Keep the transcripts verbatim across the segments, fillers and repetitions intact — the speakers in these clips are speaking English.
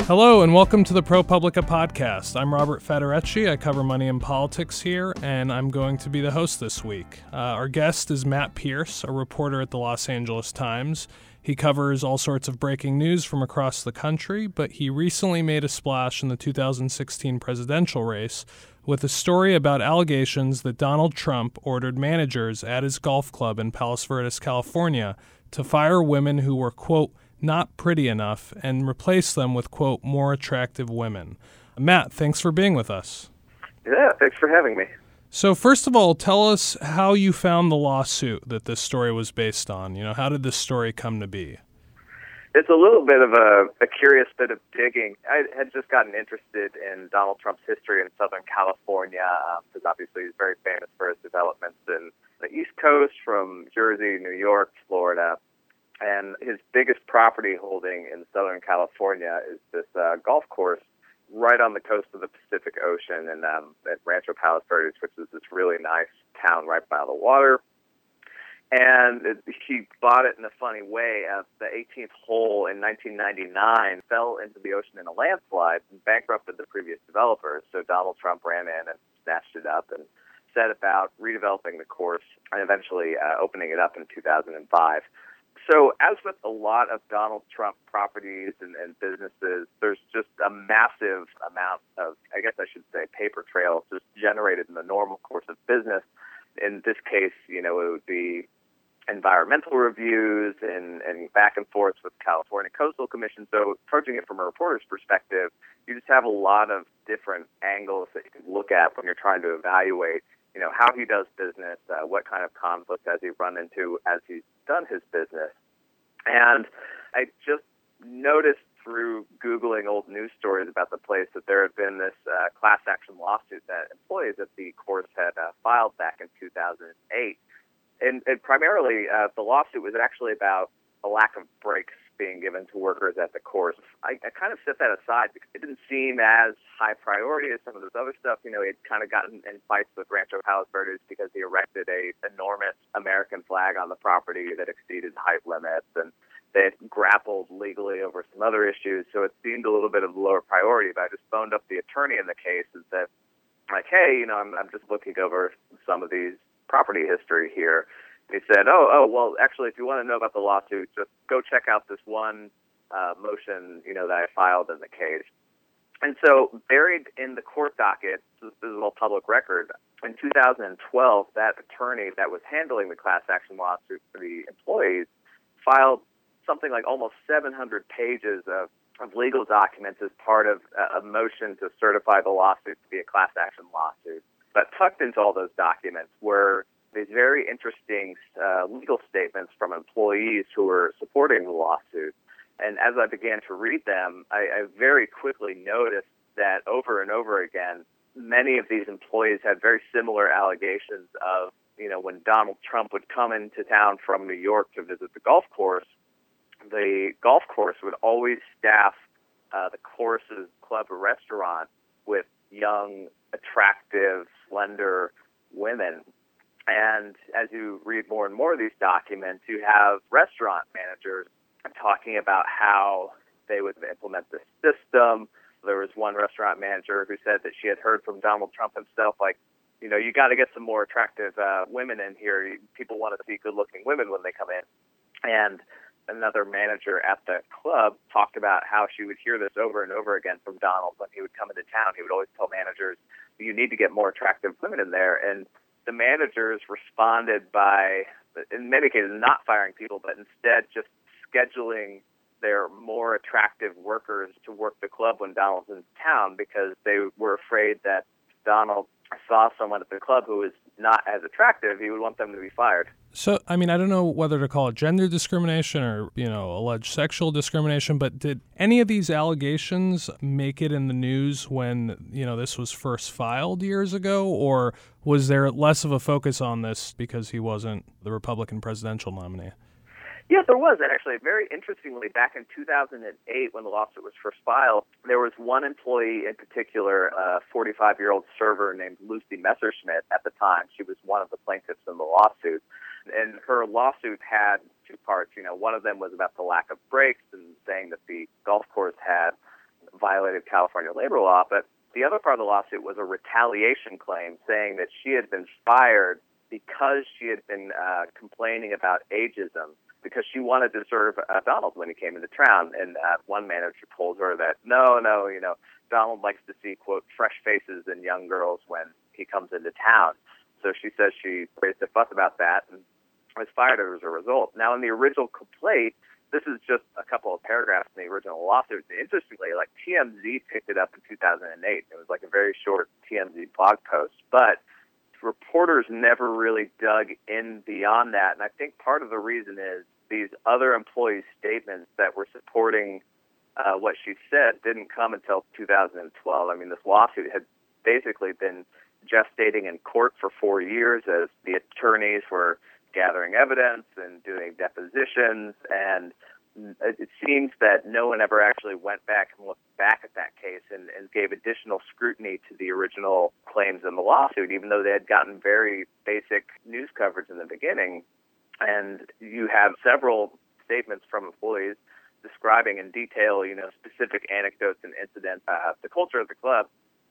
Hello and welcome to the ProPublica podcast. I'm Robert Federecci. I cover money and politics here, and I'm going to be the host this week. Uh, our guest is Matt Pearce, a reporter at the Los Angeles Times. He covers all sorts of breaking news from across the country, but he recently made a splash in the two thousand sixteen presidential race with a story about allegations that Donald Trump ordered managers at his golf club in Palos Verdes, California, to fire women who were, quote, not pretty enough and replace them with, quote, more attractive women. Matt, thanks for being with us. Yeah, thanks for having me. So first of all, tell us how you found the lawsuit that this story was based on. You know, how did this story come to be? It's a little bit of a, a curious bit of digging. I had just gotten interested in Donald Trump's history in Southern California, because um, obviously he's very famous for his developments in the East Coast, from Jersey, New York, Florida. And his biggest property holding in Southern California is this uh, golf course right on the coast of the Pacific Ocean in, um, at Rancho Palos Verdes, which is this really nice town right by the water. And it, he bought it in a funny way. Uh, the eighteenth hole in nineteen ninety-nine fell into the ocean in a landslide and bankrupted the previous developers. So Donald Trump ran in and snatched it up and set about redeveloping the course and eventually uh, opening it up in two thousand five. So as with a lot of Donald Trump properties and, and businesses, there's just a massive amount of, I guess I should say, paper trail just generated in the normal course of business. In this case, you know, it would be environmental reviews and, and back and forth with the California Coastal Commission. So approaching it from a reporter's perspective, you just have a lot of different angles that you can look at when you're trying to evaluate, you know, how he does business, uh, what kind of conflict has he run into as he's done his business. And I just noticed through Googling old news stories about the place that there had been this uh, class action lawsuit that employees at the course had uh, filed back in two thousand eight. And, and primarily, uh, the lawsuit was actually about a lack of breaks being given to workers at the course. I, I kind of set that aside because it didn't seem as high priority as some of this other stuff. You know, he'd kind of gotten in fights with Rancho Palos Verdes because he erected a enormous American flag on the property that exceeded height limits, and they had grappled legally over some other issues. So it seemed a little bit of a lower priority. But I just phoned up the attorney in the case and said, like, hey, you know, I'm, I'm just looking over some of these property history here. He said, oh, oh, well, actually, if you want to know about the lawsuit, just go check out this one uh, motion, you know, that I filed in the case. And so buried in the court docket, this is all public record, in two thousand twelve, that attorney that was handling the class action lawsuit for the employees filed something like almost seven hundred pages of, of legal documents as part of a, a motion to certify the lawsuit to be a class action lawsuit. But tucked into all those documents were these very interesting uh, legal statements from employees who were supporting the lawsuit. And as I began to read them, I, I very quickly noticed that over and over again, many of these employees had very similar allegations of, you know, when Donald Trump would come into town from New York to visit the golf course, the golf course would always staff uh, the course's club or restaurant with young, attractive, slender women. And as you read more and more of these documents, you have restaurant managers talking about how they would implement this system. There was one restaurant manager who said that she had heard from Donald Trump himself, like, you know, you got to get some more attractive uh, women in here. People want to see good-looking women when they come in. And another manager at the club talked about how she would hear this over and over again from Donald when he would come into town. He would always tell managers, you need to get more attractive women in there. And the managers responded by, in many cases, not firing people, but instead just scheduling their more attractive workers to work the club when Donald's in town, because they were afraid that Donald saw someone at the club who was not as attractive, he would want them to be fired. So, I mean, I don't know whether to call it gender discrimination or, you know, alleged sexual discrimination, but did any of these allegations make it in the news when, you know, this was first filed years ago, or was there less of a focus on this because he wasn't the Republican presidential nominee? Yeah, there was. And actually, very interestingly, back in two thousand eight, when the lawsuit was first filed, there was one employee in particular, a forty-five-year-old server named Lucy Messerschmidt at the time. She was one of the plaintiffs in the lawsuit. And her lawsuit had two parts. You know, one of them was about the lack of breaks and saying that the golf course had violated California labor law. But the other part of the lawsuit was a retaliation claim saying that she had been fired because she had been uh, complaining about ageism, because she wanted to serve uh, Donald when he came into town. And uh, one manager told her that, no, no, you know, Donald likes to see, quote, fresh faces and young girls when he comes into town. So she says she raised a fuss about that and was fired as a result. Now, in the original complaint, this is just a couple of paragraphs in the original lawsuit. Interestingly, like T M Z picked it up in two thousand eight. It was like a very short T M Z blog post. But reporters never really dug in beyond that. And I think part of the reason is these other employees' statements that were supporting uh, what she said didn't come until two thousand twelve. I mean, this lawsuit had basically been gestating in court for four years as the attorneys were gathering evidence and doing depositions, and it seems that no one ever actually went back and looked back at that case and, and gave additional scrutiny to the original claims in the lawsuit, even though they had gotten very basic news coverage in the beginning. And you have several statements from employees describing in detail, you know, specific anecdotes and incidents, uh, the culture of the club.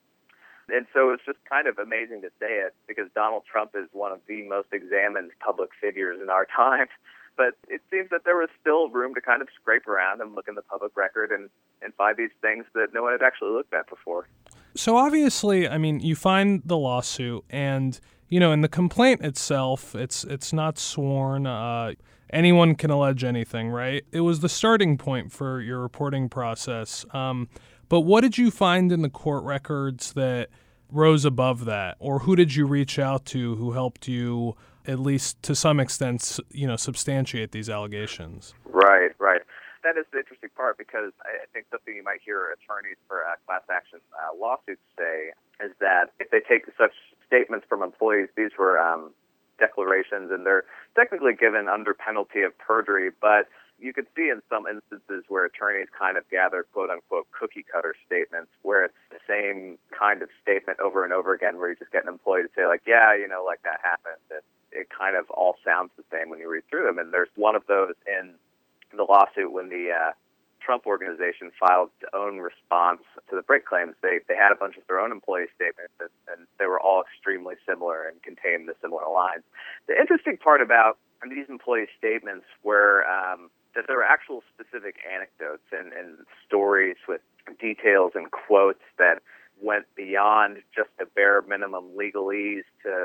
And so it's just kind of amazing to say it because Donald Trump is one of the most examined public figures in our time. But it seems that there was still room to kind of scrape around and look in the public record and, and find these things that no one had actually looked at before. So obviously, I mean, you find the lawsuit and, you know, in the complaint itself, it's it's not sworn. Uh, anyone can allege anything, right? It was the starting point for your reporting process. Um, but what did you find in the court records that rose above that? Or who did you reach out to who helped you, at least to some extent, you know, substantiate these allegations? Right, right. That is the interesting part because I think something you might hear attorneys for uh, class action uh, lawsuits say is that if they take such statements from employees, these were um, declarations and they're technically given under penalty of perjury, but you could see in some instances where attorneys kind of gather quote-unquote cookie-cutter statements where it's the same kind of statement over and over again where you just get an employee to say, like, yeah, you know, like that happened. And it kind of all sounds the same when you read through them. And there's one of those in the lawsuit when the uh, Trump organization filed its own response to the break claims. They they had a bunch of their own employee statements, and, and they were all extremely similar and contained the similar lines. The interesting part about these employee statements were um, that there were actual specific anecdotes and, and stories with details and quotes that went beyond just the bare minimum legalese to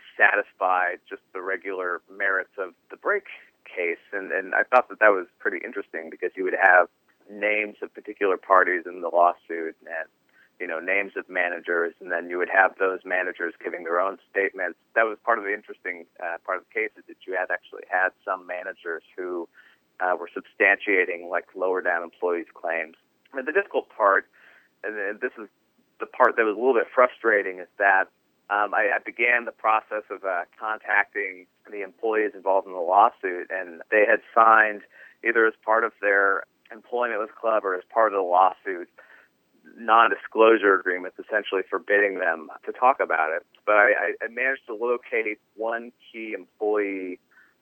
satisfy just the regular merits of the break case. And, and I thought that that was pretty interesting because you would have names of particular parties in the lawsuit and, you know, names of managers, and then you would have those managers giving their own statements. That was part of the interesting uh, part of the case is that you had actually had some managers who uh, were substantiating like lower down employees' claims. And the difficult part, and this is the part that was a little bit frustrating, is that Um, I, I began the process of uh, contacting the employees involved in the lawsuit, and they had signed either as part of their employment with the club or as part of the lawsuit non-disclosure agreements, essentially forbidding them to talk about it. But I, I managed to locate one key employee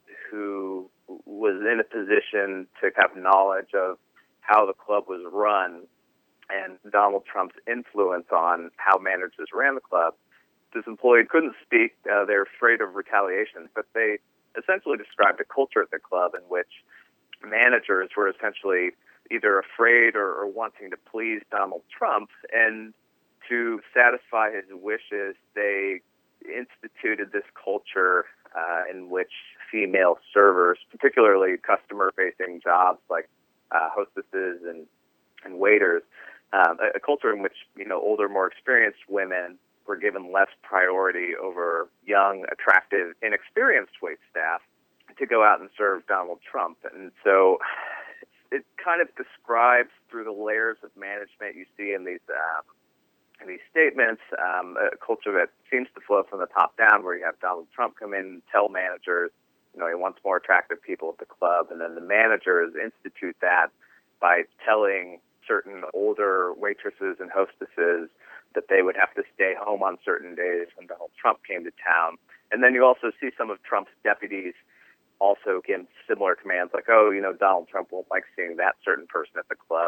who was in a position to have knowledge of how the club was run and Donald Trump's influence on how managers ran the club. This employee couldn't speak. Uh, they're afraid of retaliation, but they essentially described a culture at the club in which managers were essentially either afraid or, or wanting to please Donald Trump. And to satisfy his wishes, they instituted this culture uh, in which female servers, particularly customer-facing jobs like uh, hostesses and, and waiters, um, a, a culture in which, you know, older, more experienced women were given less priority over young, attractive, inexperienced wait staff to go out and serve Donald Trump. And so it kind of describes through the layers of management you see in these um, in these statements um, a culture that seems to flow from the top down, where you have Donald Trump come in and tell managers, you know, he wants more attractive people at the club, and then the managers institute that by telling certain older waitresses and hostesses that they would have to stay home on certain days when Donald Trump came to town. And then you also see some of Trump's deputies also give similar commands like, oh, you know, Donald Trump won't like seeing that certain person at the club.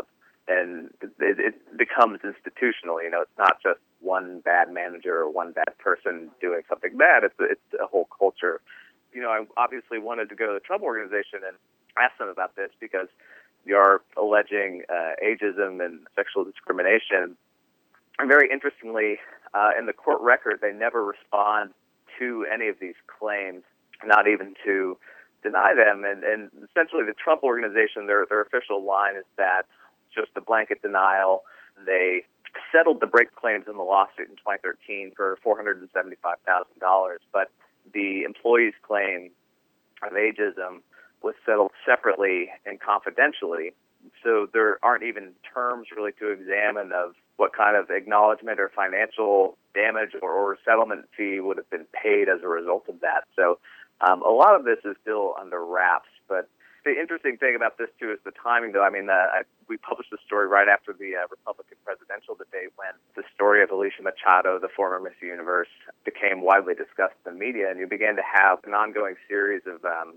and it, it becomes institutional. You know, it's not just one bad manager or one bad person doing something bad. It's it's a whole culture. You know, I obviously wanted to go to the Trump Organization and ask them about this because you're alleging uh, ageism and sexual discrimination. And very interestingly, uh, in the court record, they never respond to any of these claims, not even to deny them. And, and essentially, the Trump Organization, their their official line is that just a blanket denial. They settled the break claims in the lawsuit in twenty thirteen for four hundred seventy-five thousand dollars, but the employees' claim of ageism was settled separately and confidentially. So there aren't even terms really to examine of what kind of acknowledgement or financial damage or, or settlement fee would have been paid as a result of that. So um, a lot of this is still under wraps. But the interesting thing about this, too, is the timing, though. I mean, uh, I, we published the story right after the uh, Republican presidential debate when the story of Alicia Machado, the former Miss Universe, became widely discussed in the media, and you began to have an ongoing series of um,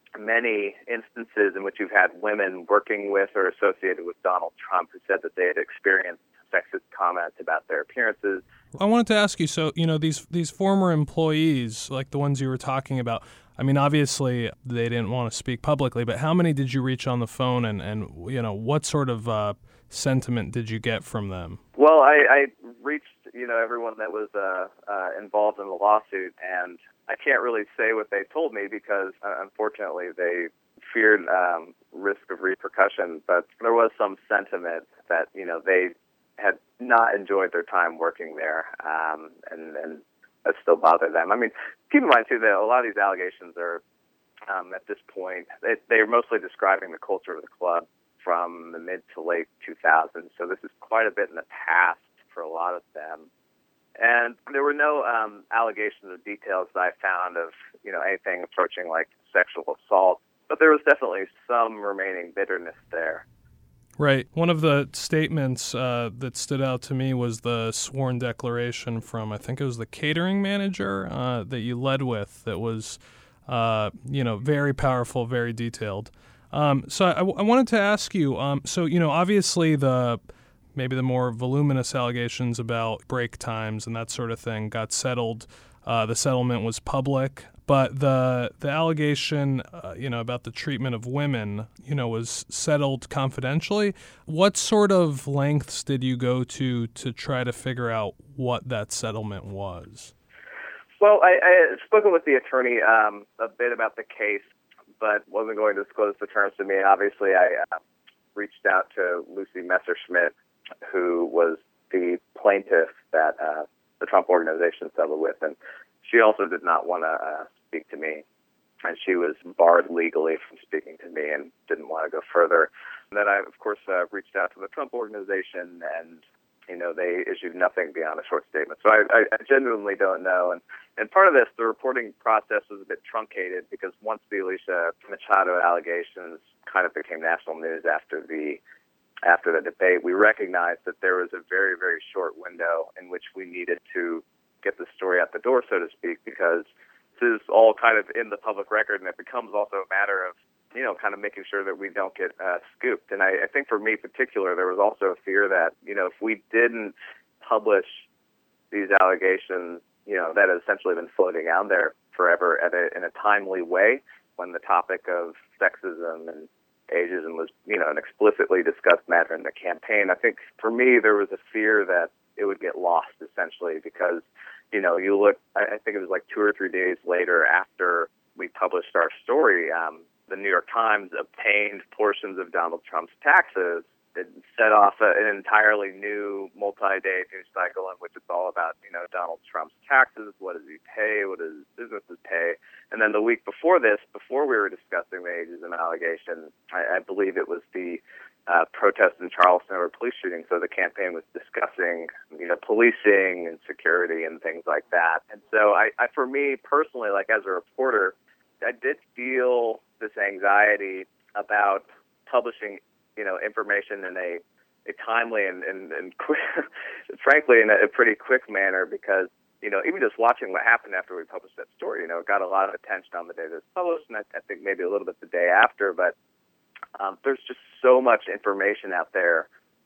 many instances in which you've had women working with or associated with Donald Trump who said that they had experienced sexist comments about their appearances. I wanted to ask you, so, you know, these these former employees, like the ones you were talking about, I mean, obviously they didn't want to speak publicly, but how many did you reach on the phone, and, and you know, what sort of uh, sentiment did you get from them? Well, I, I reached, you know, everyone that was uh, uh, involved in the lawsuit, and I can't really say what they told me because, uh, unfortunately, they feared um, risk of repercussion, but there was some sentiment that, you know, they had not enjoyed their time working there, um, and, and that still bothered them. I mean, keep in mind, too, that a lot of these allegations are, um, at this point, they, they're mostly describing the culture of the club from the mid to late two thousands, so this is quite a bit in the past for a lot of them. And there were no um, allegations or details that I found of, you know, anything approaching like sexual assault, but there was definitely some remaining bitterness there. Right. One of the statements uh, that stood out to me was the sworn declaration from, I think it was the catering manager uh, that you led with that was, uh, you know, very powerful, very detailed. Um, so I, I wanted to ask you, um, so, you know, obviously the maybe the more voluminous allegations about break times and that sort of thing got settled. Uh, the settlement was public, but the the allegation, uh, you know, about the treatment of women, you know, was settled confidentially. What sort of lengths did you go to to try to figure out what that settlement was? Well, I, I had spoken with the attorney um, a bit about the case, but wasn't going to disclose the terms to me. Obviously, I uh, reached out to Lucy Messerschmidt, who was the plaintiff that uh, the Trump Organization settled with, and she also did not want to uh, speak to me, and she was barred legally from speaking to me and didn't want to go further. And then I, of course, uh, reached out to the Trump Organization, and you know they issued nothing beyond a short statement. So I, I, I genuinely don't know, and and part of this, the reporting process was a bit truncated because once the Alicia Machado allegations kind of became national news after the After the debate, we recognized that there was a very, very short window in which we needed to get the story out the door, so to speak, because this is all kind of in the public record, and it becomes also a matter of, you know, kind of making sure that we don't get uh, scooped. And I, I think for me in particular, there was also a fear that, you know, if we didn't publish these allegations, you know, that had essentially been floating out there forever at a, in a timely way when the topic of sexism and ageism was, you know, an explicitly discussed matter in the campaign. I think for me, there was a fear that it would get lost essentially because, you know, you look, I think it was like two or three days later after we published our story, um, the New York Times obtained portions of Donald Trump's taxes. It set off a, an entirely new multi-day news cycle in which it's all about, you know, Donald Trump's taxes. What does he pay? What does businesses pay? And then the week before this, before we were discussing the ageism allegation, I, I believe it was the uh, protest in Charleston over police shooting. So the campaign was discussing, you know, policing and security and things like that. And so I, I for me personally, like as a reporter, I did feel this anxiety about publishing, you know, information in a, a timely and, and, and quick, frankly, in a, a pretty quick manner because, you know, even just watching what happened after we published that story, you know, it got a lot of attention on the day that it was published, and I, I think maybe a little bit the day after, but um, there's just so much information out there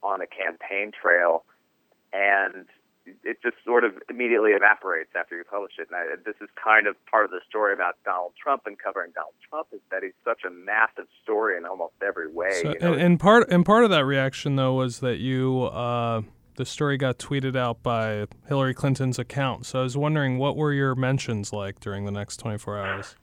on a campaign trail, and it just sort of immediately evaporates after you publish it. And I, this is kind of part of the story about Donald Trump and covering Donald Trump, is that he's such a massive story in almost every way. So, you know? and, and part and part of that reaction, though, was that you uh, the story got tweeted out by Hillary Clinton's account. So I was wondering, what were your mentions like during the next twenty-four hours?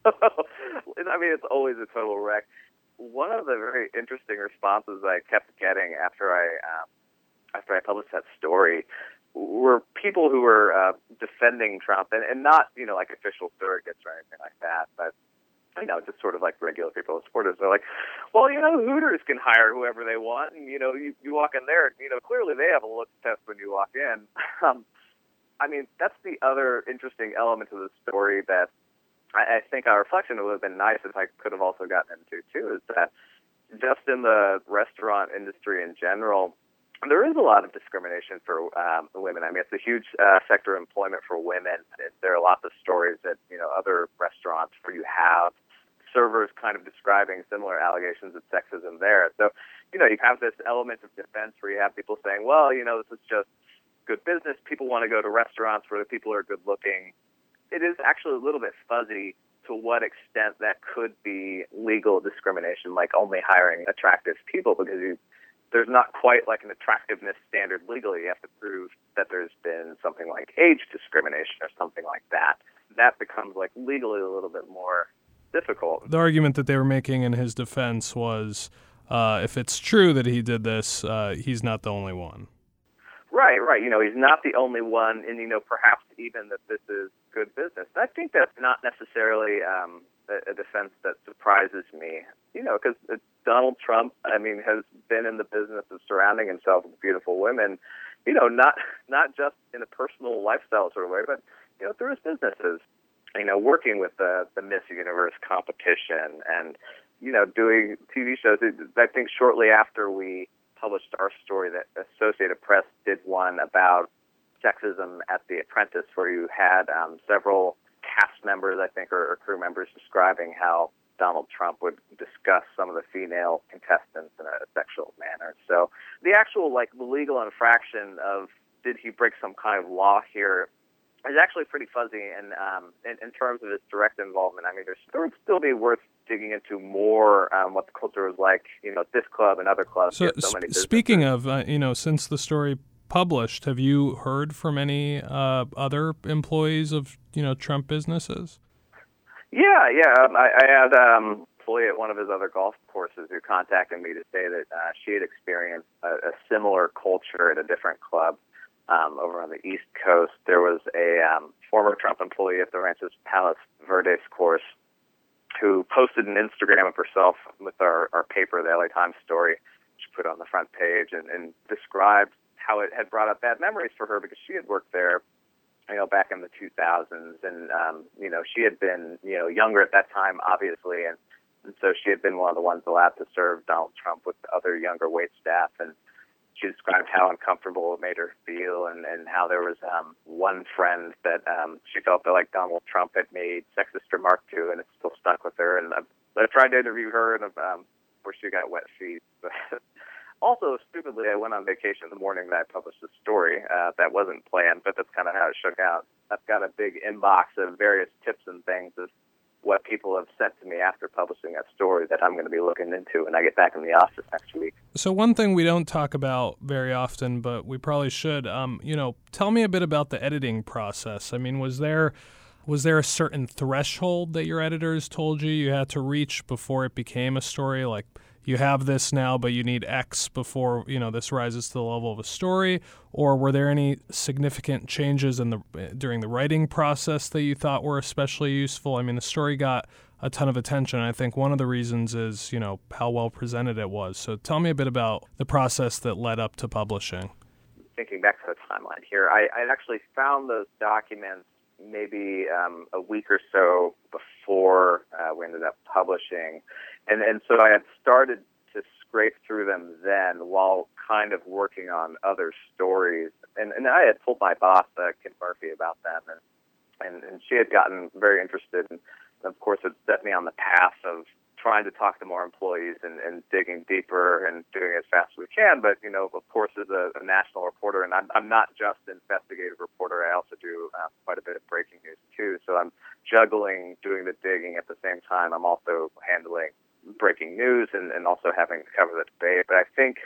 I mean, it's always a total wreck. One of the very interesting responses I kept getting after I um, after I published that story were people who were uh, defending Trump, and, and not, you know, like official surrogates or anything like that, but, you know, just sort of like regular people, supporters. They're like, well, you know, Hooters can hire whoever they want, and, you know, you, you walk in there, you know, clearly they have a look test when you walk in. Um, I mean, that's the other interesting element of the story that I, I think our reflection would have been nice if I could have also gotten into, too, is that just in the restaurant industry in general, there is a lot of discrimination for um, women. I mean, it's a huge uh, sector of employment for women. There are lots of stories at, you know, other restaurants where you have servers kind of describing similar allegations of sexism there. So, you know, you have this element of defense where you have people saying, well, you know, this is just good business. People want to go to restaurants where the people are good looking. It is actually a little bit fuzzy to what extent that could be legal discrimination, like only hiring attractive people, because you there's not quite like an attractiveness standard legally. You have to prove that there's been something like age discrimination or something like that. That becomes like legally a little bit more difficult. The argument that they were making in his defense was, uh, if it's true that he did this, uh, he's not the only one. Right, right. You know, he's not the only one, and, you know, perhaps even that this is good business. I think that's not necessarily um, a, a defense that surprises me, you know, because Donald Trump, I mean, has been in the business of surrounding himself with beautiful women, you know, not not just in a personal lifestyle sort of way, but, you know, through his businesses, you know, working with the, the Miss Universe competition and, you know, doing T V shows. I think shortly after we published our story, that Associated Press did one about sexism at The Apprentice, where you had um, several cast members, I think, or, or crew members describing how Donald Trump would discuss some of the female contestants in a sexual manner. So the actual, like, legal infraction of did he break some kind of law here is actually pretty fuzzy. And um, in, in terms of his direct involvement, I mean, there's, there would still be worth digging into more um, what the culture was like, you know, at this club and other clubs. So, so many sp- speaking of, uh, you know, since the story published, have you heard from any uh, other employees of, you know, Trump businesses? Yeah, yeah. Um, I, I had um, an employee at one of his other golf courses who contacted me to say that uh, she had experienced a, a similar culture at a different club um, over on the East Coast. There was a um, former Trump employee at the Ranchos Palos Verdes course who posted an Instagram of herself with our, our paper, the L A Times story. She put it on the front page and, and described how it had brought up bad memories for her because she had worked there, you know, back in the two thousands. And, um, you know, she had been, you know, younger at that time, obviously. And, and so she had been one of the ones allowed to serve Donald Trump with other younger wait staff. And she described how uncomfortable it made her feel, and, and how there was um, one friend that um, she felt that, like, Donald Trump had made sexist remark to, and it still stuck with her. And I, I tried to interview her, and um, where she got wet feet. But also, stupidly, I went on vacation the morning that I published the story. Uh, that wasn't planned, but that's kind of how it shook out. I've got a big inbox of various tips and things of what people have sent to me after publishing that story that I'm going to be looking into when I get back in the office next week. So one thing we don't talk about very often, but we probably should, um, you know, tell me a bit about the editing process. I mean, was there was there a certain threshold that your editors told you you had to reach before it became a story? Like, you have this now, but you need X before, you know, this rises to the level of a story? Or were there any significant changes in the during the writing process that you thought were especially useful? I mean, the story got a ton of attention. I think one of the reasons is, you know, how well presented it was. So tell me a bit about the process that led up to publishing. Thinking back to the timeline here, I, I actually found those documents maybe um, a week or so before uh, we ended up publishing. And and so I had started to scrape through them then while kind of working on other stories. And, and I had told my boss, uh, Kim Murphy, about them, and, and, and she had gotten very interested. And, of course, it set me on the path of trying to talk to more employees and, and digging deeper and doing it as fast as we can. But, you know, of course, as a, a national reporter, and I'm, I'm not just an investigative reporter, I also do uh, quite a bit of breaking news, too. So I'm juggling doing the digging at the same time. I'm also handling breaking news and, and also having to cover the debate. But I think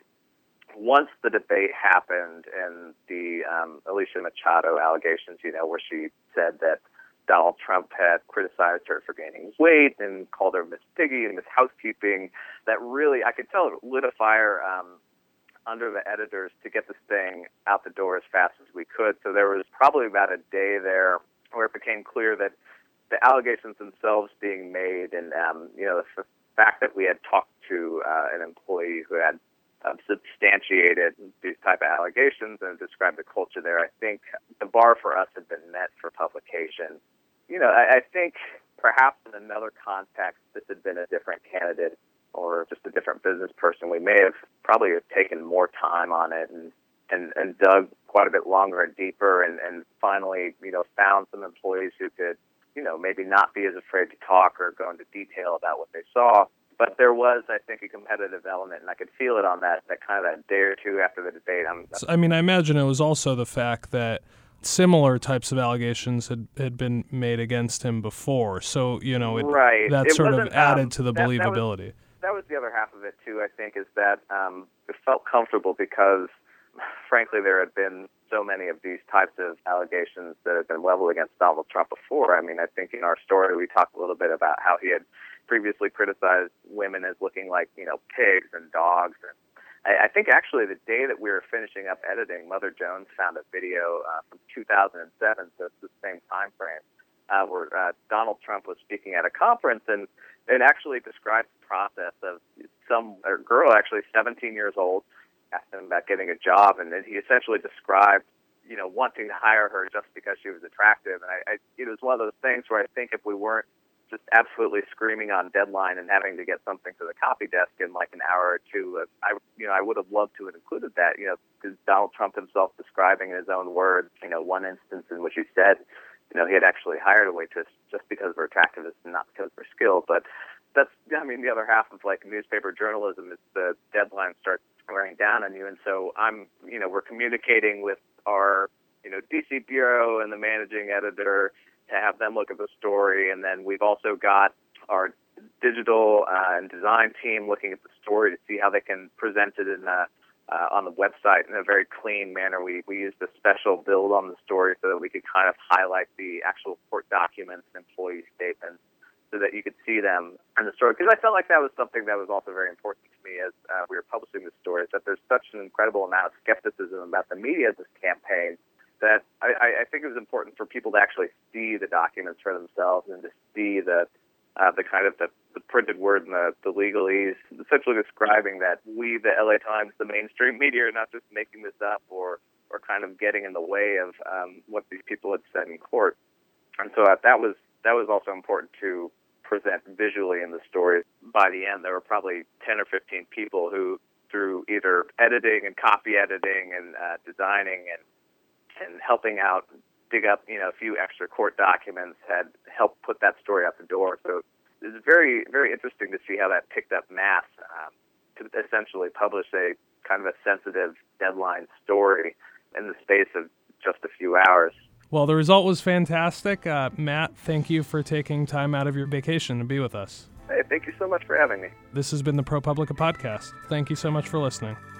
once the debate happened and the um, Alicia Machado allegations, you know, where she said that Donald Trump had criticized her for gaining weight and called her Miss Piggy and Miss Housekeeping, that really, I could tell it lit a fire um, under the editors to get this thing out the door as fast as we could. So there was probably about a day there where it became clear that the allegations themselves being made and, um, you know, the fact that we had talked to uh, an employee who had um, substantiated these type of allegations and described the culture there, I think the bar for us had been met for publication. You know, I, I think perhaps in another context, this had been a different candidate or just a different business person. We may have probably have taken more time on it and, and, and dug quite a bit longer and deeper and, and finally, you know, found some employees who could, you know, maybe not be as afraid to talk or go into detail about what they saw. But there was, I think, a competitive element, and I could feel it on that, that kind of that day or two after the debate. I'm, I mean, I imagine it was also the fact that similar types of allegations had, had been made against him before. So, you know, it, right. that it sort of added um, to the that, believability. That was, that was the other half of it, too, I think, is that um, it felt comfortable because, frankly, there had been so many of these types of allegations that have been leveled against Donald Trump before. I mean, I think in our story we talked a little bit about how he had previously criticized women as looking like, you know, pigs and dogs. And I, I think actually the day that we were finishing up editing, Mother Jones found a video uh, from two thousand seven, so it's the same time frame, uh, where uh, Donald Trump was speaking at a conference and it actually described the process of some a girl, actually seventeen years old, asked him about getting a job, and then he essentially described, you know, wanting to hire her just because she was attractive. And I, I, it was one of those things where I think if we weren't just absolutely screaming on deadline and having to get something to the copy desk in like an hour or two, uh, I, you know, I would have loved to have included that, you know, because Donald Trump himself describing in his own words, you know, one instance in which he said, you know, he had actually hired a waitress just because of her attractiveness and not because of her skill. But that's, I mean, the other half of like newspaper journalism is the deadline starts wearing down on you. And so I'm, you know, we're communicating with our, you know, D C bureau and the managing editor to have them look at the story. And then we've also got our digital uh, and design team looking at the story to see how they can present it in a, uh, on the website in a very clean manner. We, we used a special build on the story so that we could kind of highlight the actual court documents and employee statements so that you could see them in the story. Because I felt like that was something that was also very important to me as uh, we were publishing the story, is that there's such an incredible amount of skepticism about the media of this campaign that I, I think it was important for people to actually see the documents for themselves and to see the uh, the kind of the, the printed word and the, the legalese, essentially describing that we, the L A Times, the mainstream media, are not just making this up or, or kind of getting in the way of um, what these people had said in court. And so uh, that was that was also important to present visually in the story. By the end, there were probably ten or fifteen people who, through either editing and copy editing and uh, designing and and helping out, dig up, you know, a few extra court documents, had helped put that story out the door. So it's very, very interesting to see how that picked up mass um, to essentially publish a kind of a sensitive deadline story in the space of just a few hours. Well, the result was fantastic. Uh, Matt, thank you for taking time out of your vacation to be with us. Hey, thank you so much for having me. This has been the ProPublica Podcast. Thank you so much for listening.